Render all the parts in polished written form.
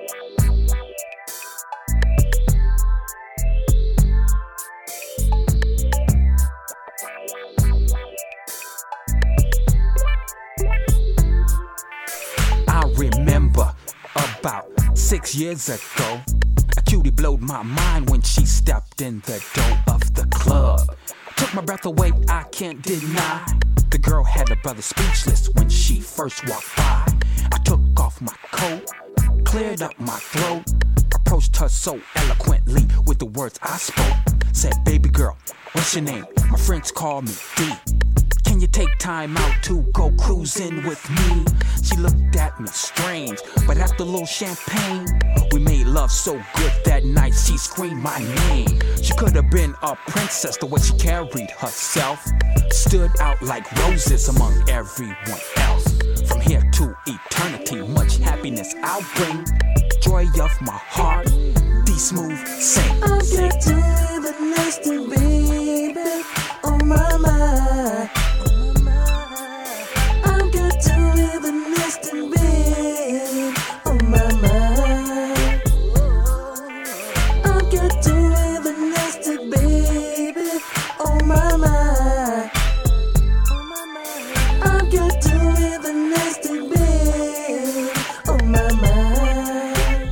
I remember about 6 years ago, a cutie blowed my mind when she stepped in the door of the club. Took my breath away, I can't deny. The girl had her brother speechless when she first walked by. I took off my coat, cleared up my throat, approached her so eloquently with the words I spoke. Said, baby girl, what's your name? My friends call me D. Can you take time out to go cruising with me? She looked at me strange, but after a little champagne, we made love so good that night she screamed my name. She could have been a princess the way she carried herself. Stood out like roses among everyone else. From here to eternity, much happiness I'll bring. Joy of my heart, D-Smooth, sing. I'll get to live a nasty baby on my mind. I'll get to live a nasty baby on my mind. I'll get to live a nasty baby on my mind. I'll get to live a nasty baby on my mind.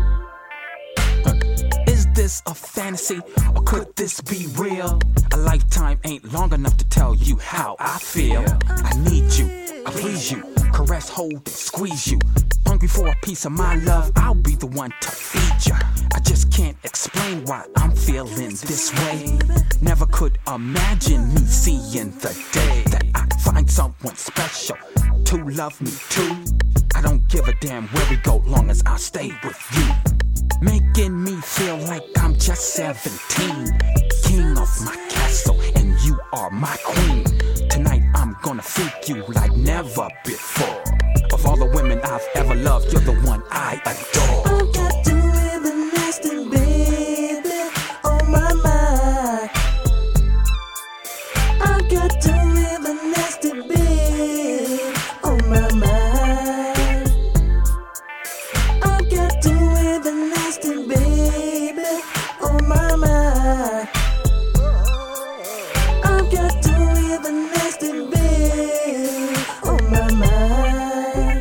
Is this a fantasy or could this be real? A lifetime ain't long enough to tell you how I feel. I need you, I please you, caress, hold, and squeeze you. Hungry for a piece of my love, I'll be the one to feed you. I just can't explain why I'm feeling this way. Never could imagine me seeing the day that I find someone special to love me too. I don't give a damn where we go, long as I stay with you. Making me feel like I'm just 17, king of my castle, and you are my queen. Tonight I'm gonna freak you like never before. Of all the women I've ever loved, you're the one I adore. I've got to live a nasty baby on my mind. I've got to live a nasty baby on my mind. I've got to live a nasty baby on my mind. I've got to live a nasty baby on my mind.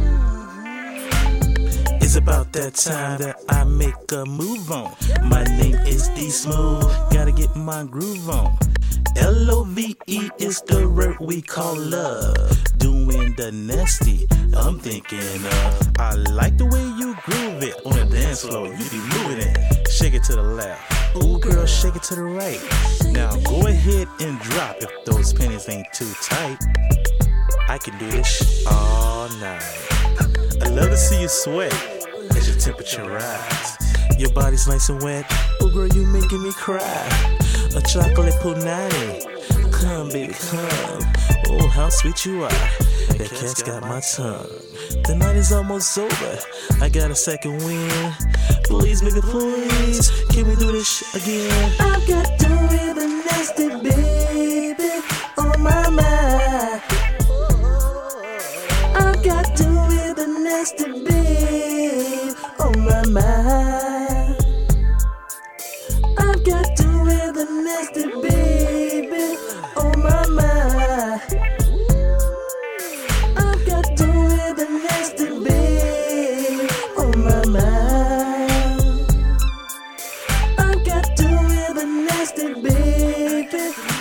It's about that time that I make a move on. My name is D-Smooth, gotta get my groove on. L-O-V-E is the word we call love. Doing the nasty, I'm thinking of. I like the way you groove it on the dance floor. You be moving it, shake it to the left. Ooh, girl, shake it to the right. Now go ahead and drop if those pennies ain't too tight. I can do this all night. I love to see you sweat as your temperature rise. Your body's nice and wet. Oh, girl, you making me cry. A chocolate punani. Come, baby, come. Oh, how sweet you are. That cat's got my tongue. The night is almost over. I got a second wind. Please, baby, please. Can we do this again? I've got to live a nasty baby on my mind. I've got to live a nasty baby on my mind. I've got to live a nasty baby on my mind. I've got to live a nasty baby on my mind. I've got to live a nasty baby